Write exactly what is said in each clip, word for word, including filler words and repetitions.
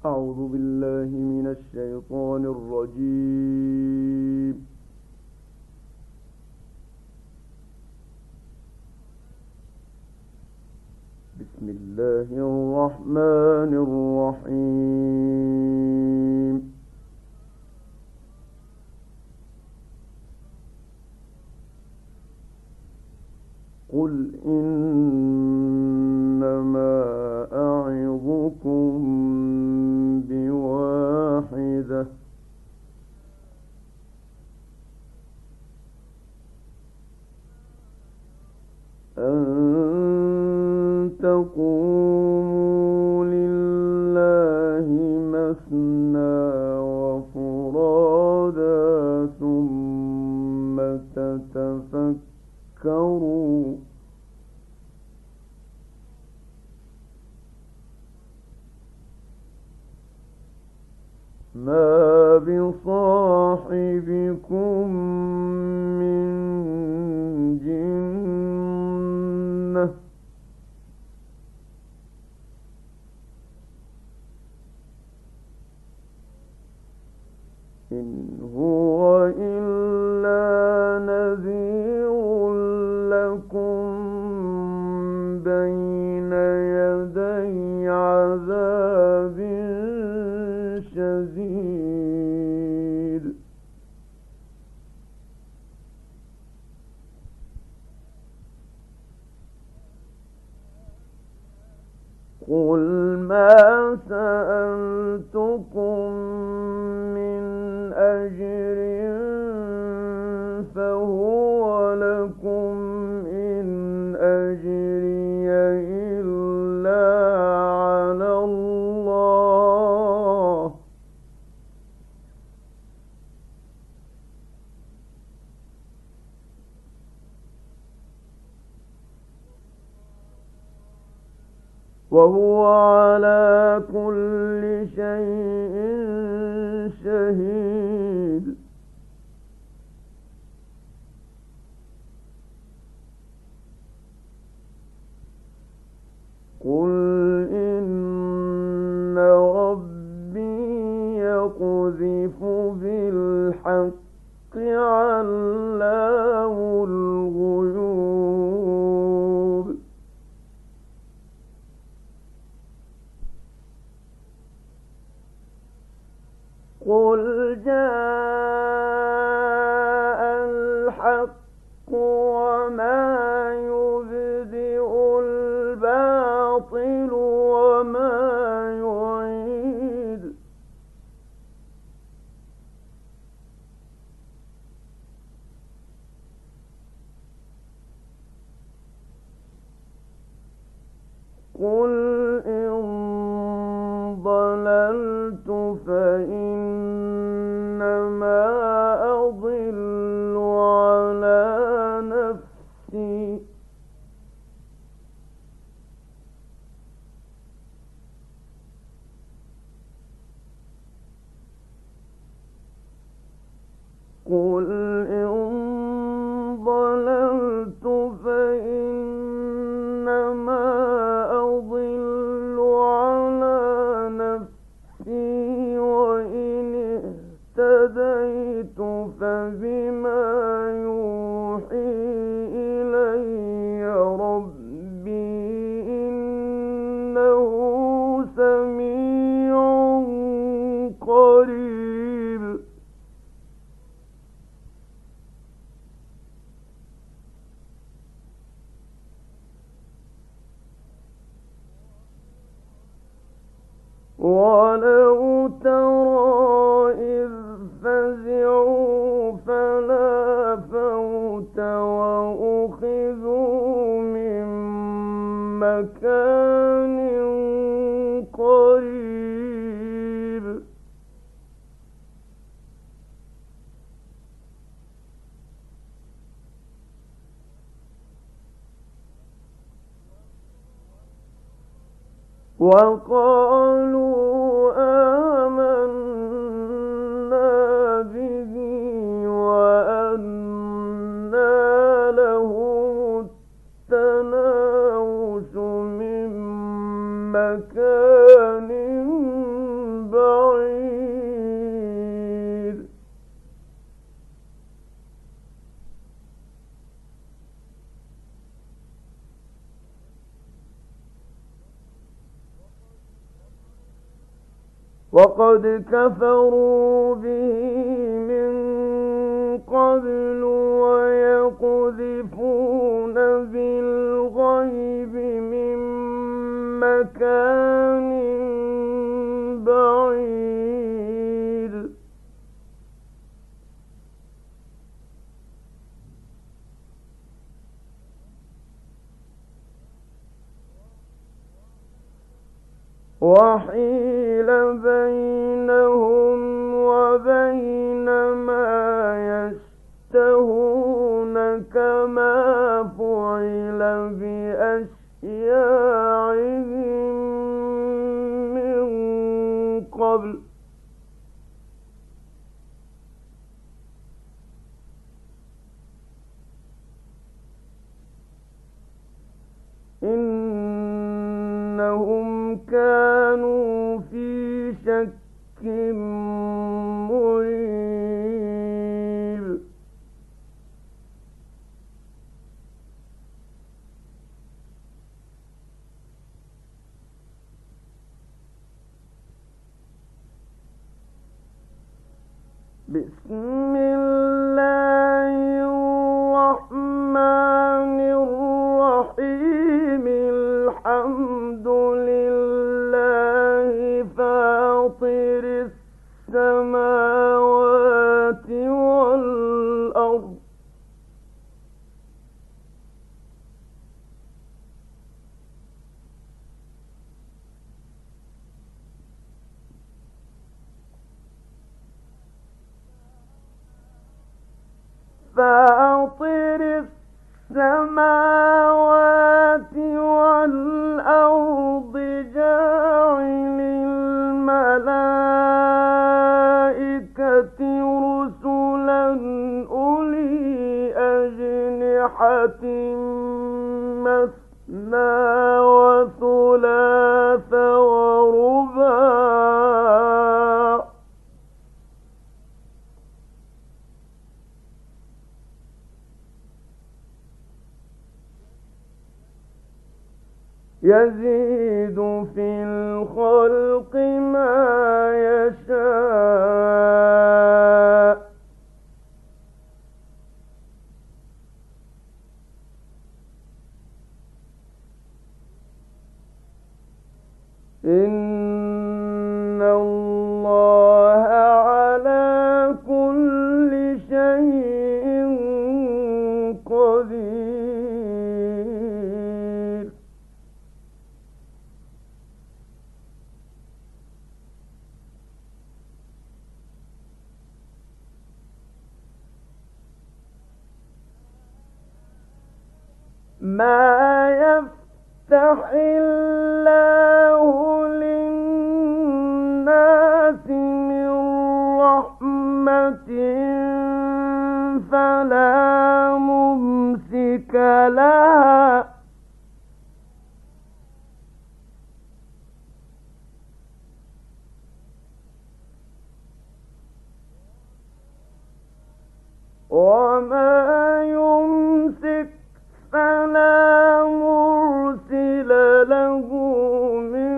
أعوذ بالله من الشيطان الرجيم. بسم الله الرحمن الرحيم. قل إنما أعظكم بواحدة، أن تقوموا لله مثنى وفرادا ثم تتفكروا ما بصاحبكم من جنة، إن هو إلا نذير لكم بين يدي عذاب شديد. قل ما سألتكم من أجر فهو لكم، إن أجري إلا على الله، وهو على كل شيء شهيد. قل إن ربي يقذف بالحق علام الغيوب. قل جاء الحق وما يبدئ الباطل وما يعيد. قل إن ضللت فإنما أضل على نفسي، قل إن ضللت فإنما أضل على نفسي، وإن اهتديت فبما يوحي إلي ربي إنه سميع قريب. ولو ترى إذ فزعوا فلا فوت وأخذوا من مكان قريب. وقالوا آمنا به وأنى لهم التناوش من مكان وقد كفروا به من قبل ويقذفون بالغيب من مكان بعيد وحيل بينهم وبين ما يشتهون كما فعل بأشياعهم من قبل إنهم كانوا في شك مريب بسم الله الرحمن الرحيم الحمد لله فاطر السماوات والأرض فاطر السماوات والأرض جاعل الملائكة رسلا أولي أجنحة مثنى وثلاث ورباع يزيد في الخلق ما يشاء إن الله على كل شيء قدير ما يفتح الله للناس من رحمة فلا ممسك لها وما يمسك فلا مرسل له من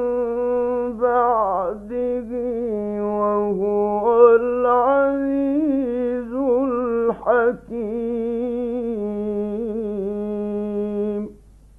بعده وهو العزيز الحكيم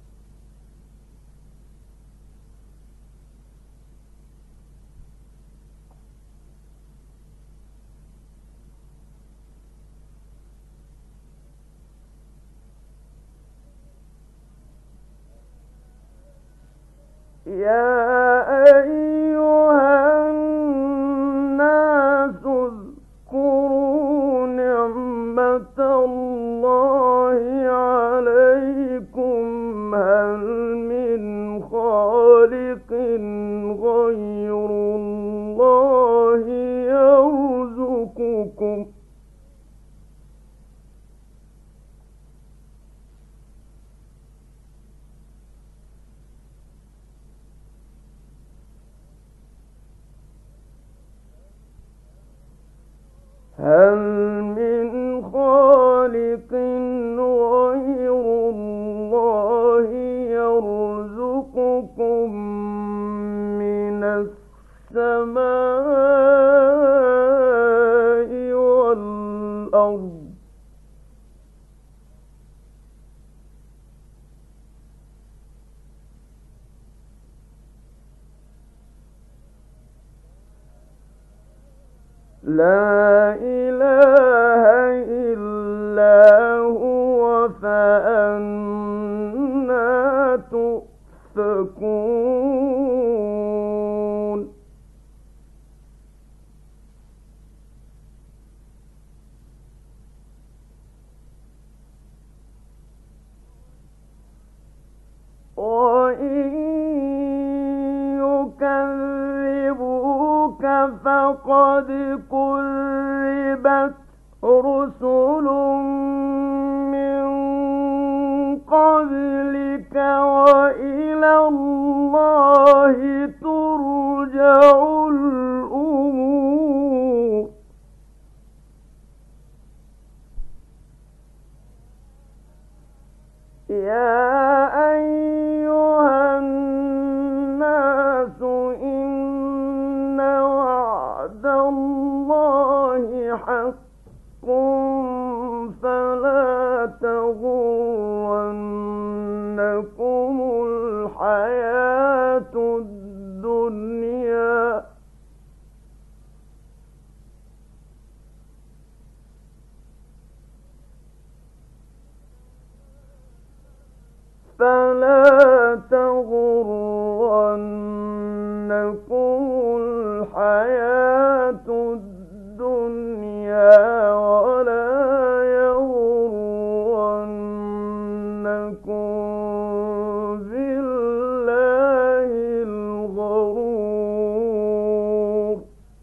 يا أيها الناس اذكروا نعمة الله عليكم هل من خالق غير الله يرزقكم هل من خالق غير الله يرزقكم من السماء لا إله إلا هو فأنا تؤفكون وإن يكذبوك فقد كذبت رسل من قبلك وإلى الله ترجع الأمور يا أيها الناس إن وعد الله حق فلا تغرنكم الحياة الدنيا فلا تغرنكم الحياة الدنيا ولا يغرنكم بالله الغرور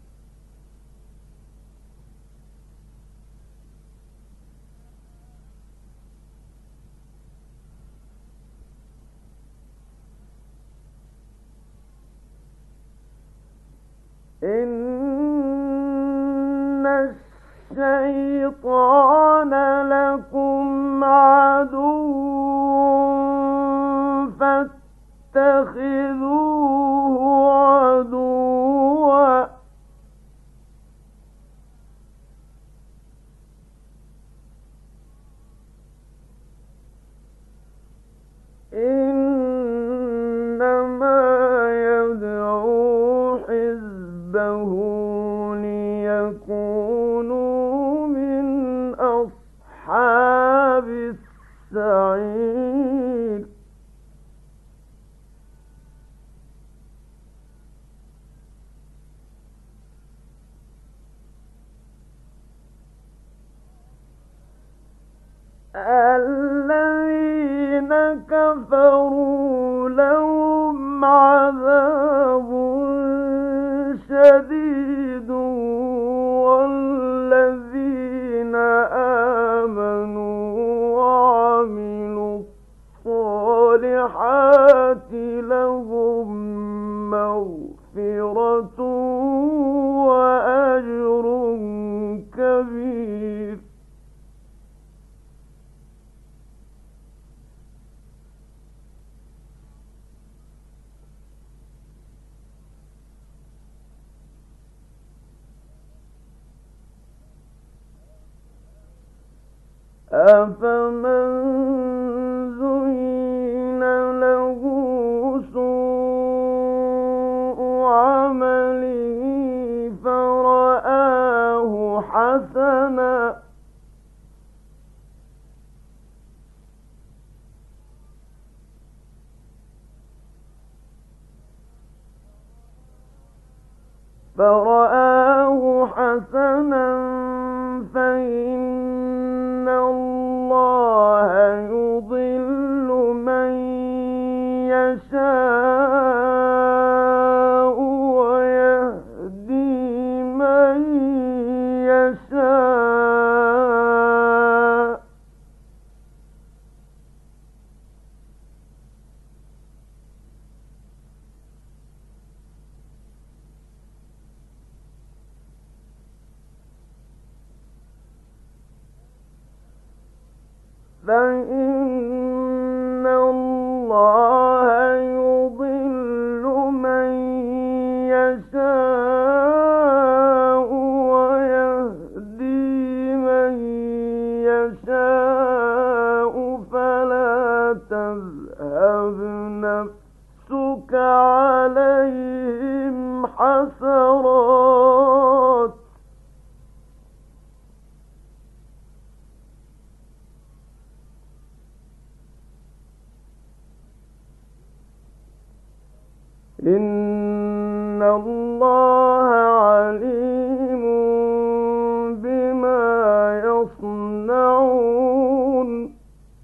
إن الشيطان لكم عدو فاتخذوه عدوا إنما يدعو حزبه ليكونوا من أصحاب السعير الذين كفروا لهم عذاب شديد والذين آمنوا وعملوا الصالحات لهم مغفرة وأجر كبير أفمن زين له سوء عمله فرآه حسنا فرآه حسنا فإن الله يضل من يشاء ويهدي من يشاء فإن الله يضل من يشاء ويهدي من يشاء فلا تذهب نفسك عليهم حسرات إن الله عليم بما يصنعون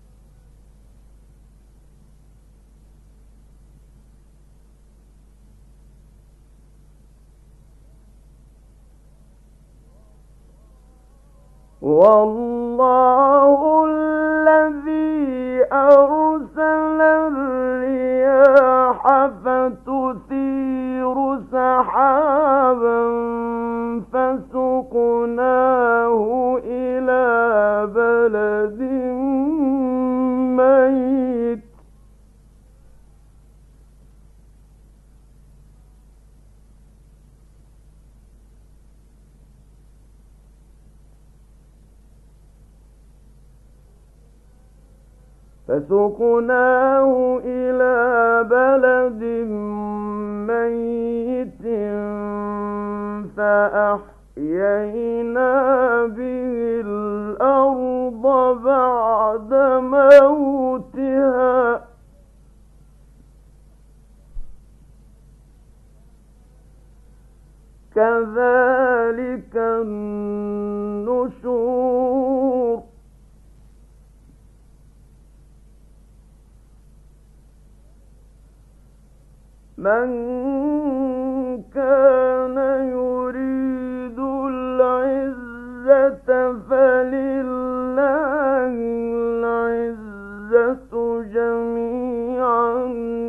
والله الذي أرسل الرياح فتثير سحابا فسقناه إلى بلد ميت فسقناه إلى بلد ميت فأحيينا به الأرض بعد موتها كذلك النشور من كان يريد العزة فلله العزة جميعا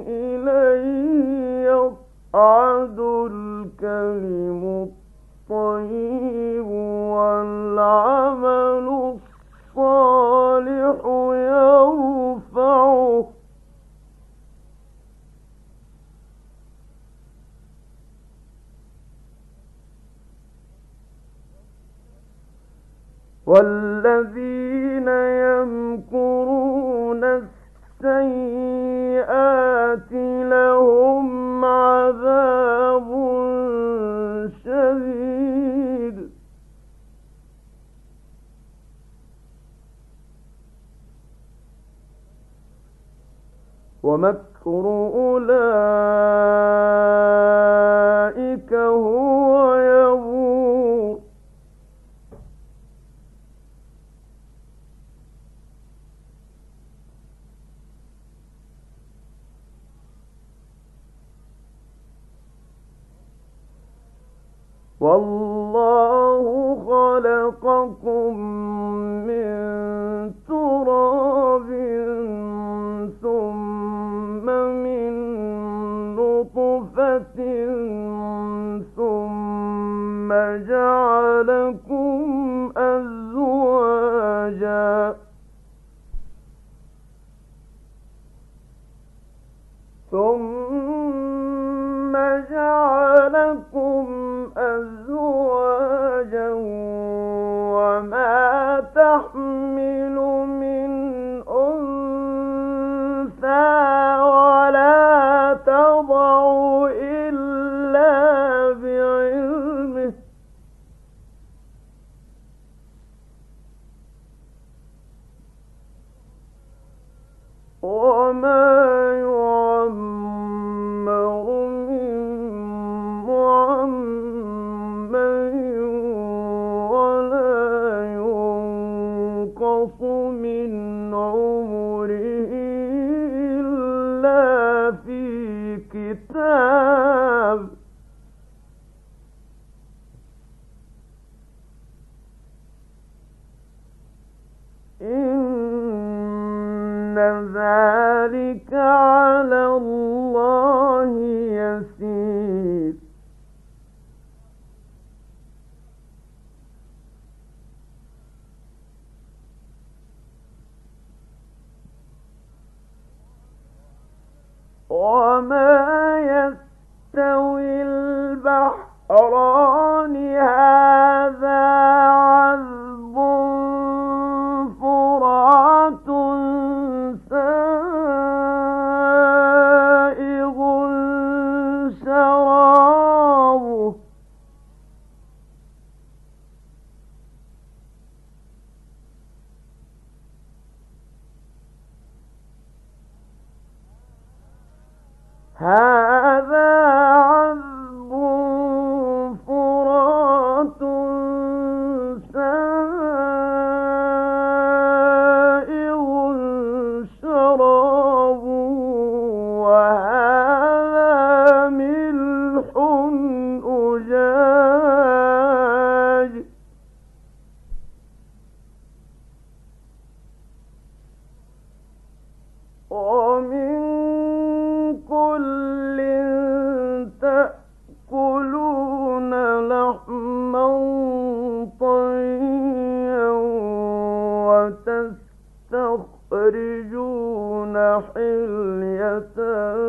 إليه يصعد الكلم الطيب والعمل الصالح يرفعه والذين يمكرون السيئات لهم عذاب شديد ومكر أولئك هو يبور والله خلقكم من تراب ثم من نطفة ثم جعلكم أزواجا ثم جعلكم أزواجا وما تحمل من أنثى ولا تضع إلا بعلمه وما يعمر من معمر ولا ينقص من عمره إلا في كتاب إن ذلك على الله يسير وما يستوي البحران هذا عذب فرات سائغ شرابه هذا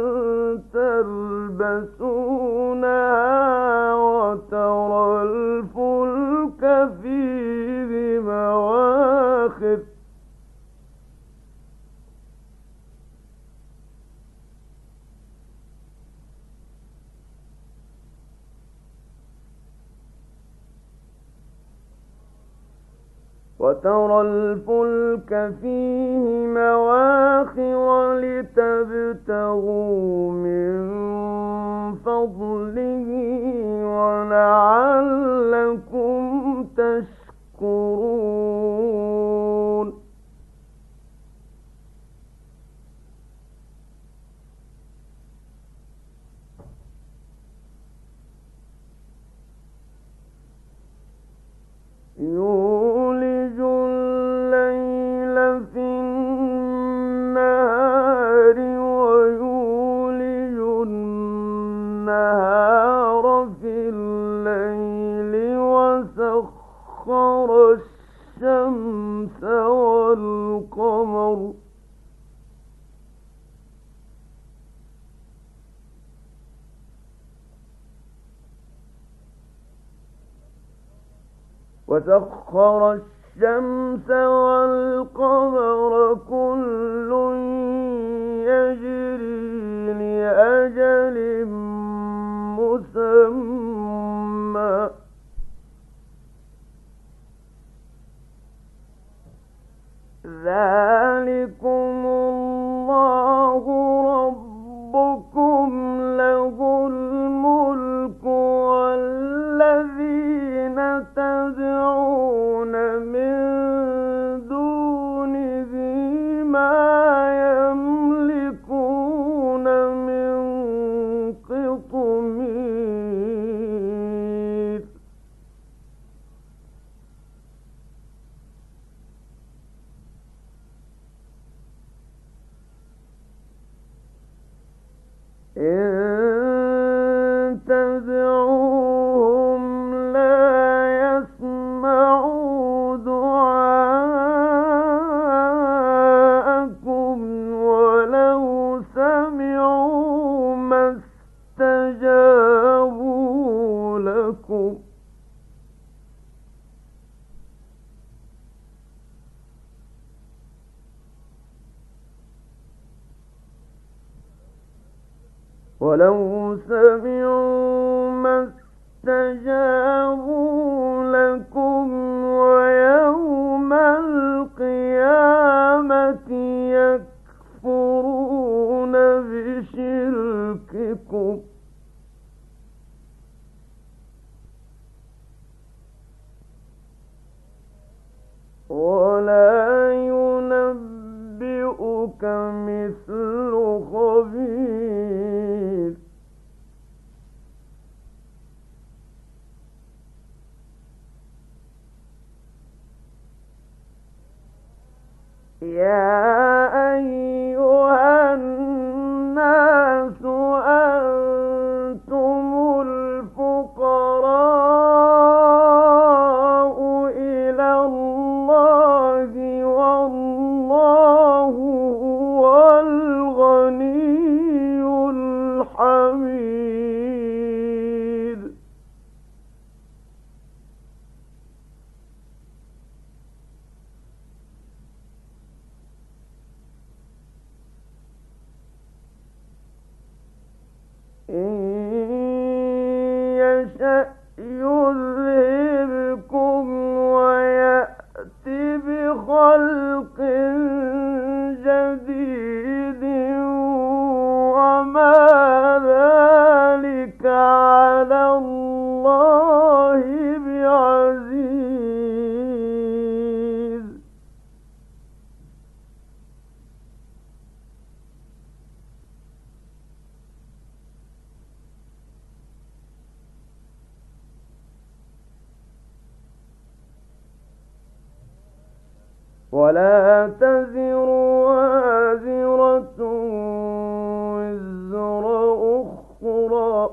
تلبسونها وترى الفلك فيه مواخر وترى الفلك فيه مواخر لتبتغوا من فضله ولعلكم تشكرون يولج الليل في النهار ويولج النهار في الليل وسخر الشمس والقمر وسخر الشمس والقمر كل يجري لأجل مسمى ذلكم الله ربكم له الملك والذين تدعون من دونه ما يملكون من قطمير إن تدعوهم لا يسمعوا دعاءكم ولو سمعوا ما استجابوا لكم ولو سمعوا ما استجابوا لكم ويوم القيامة يكفرون بشرككم ولا ينبئك مثل خبير يا أيها الناس أنتم الفقراء إلى الله والله هو الغني الحميد إن يشأ يذهبكم ويأت بخلق جديد وما ذلك على الله بعزيز ولا تزر وازرة وزر أخرى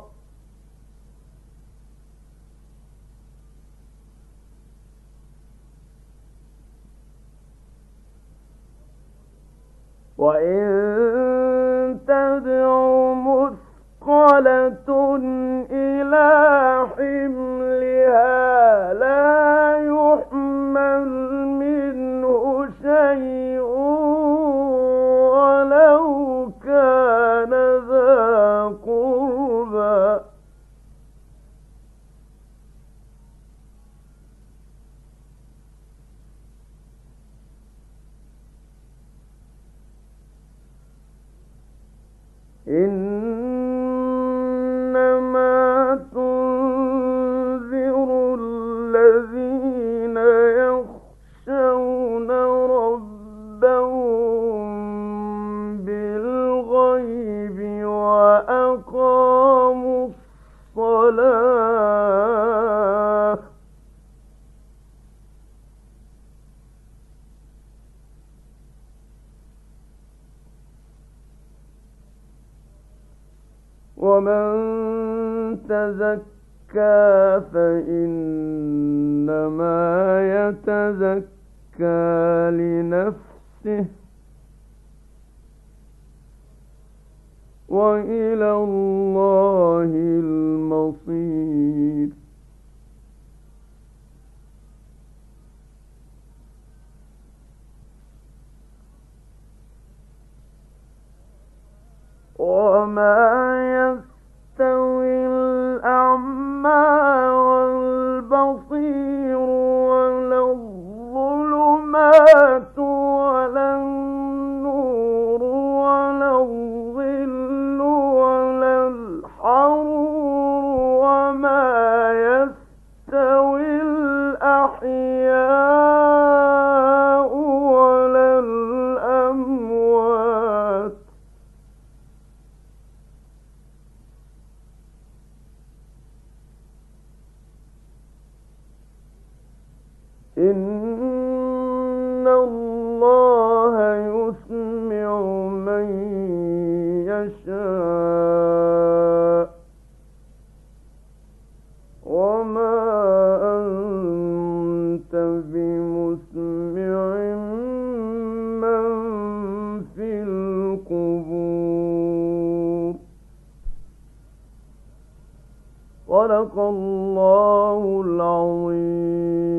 وإن تدعوا مثقلة إلى حملها لا يحمل منه شيء ولو كان ذا قربى إنما تنذر الذين يخشون ربهم بالغيب وأقاموا الصلاة ومن تزكى فإنما يتزكى لنفسه وإلى الله المصير وما يستوي الأعمى والبصير ولا الظلمات ولا النور ولا الظل ولا الحرور وما يستوي الأحياء ولا الأموات إن الله يسمع من يشاء وما أنت بمسمع من في القبور صدق الله العظيم.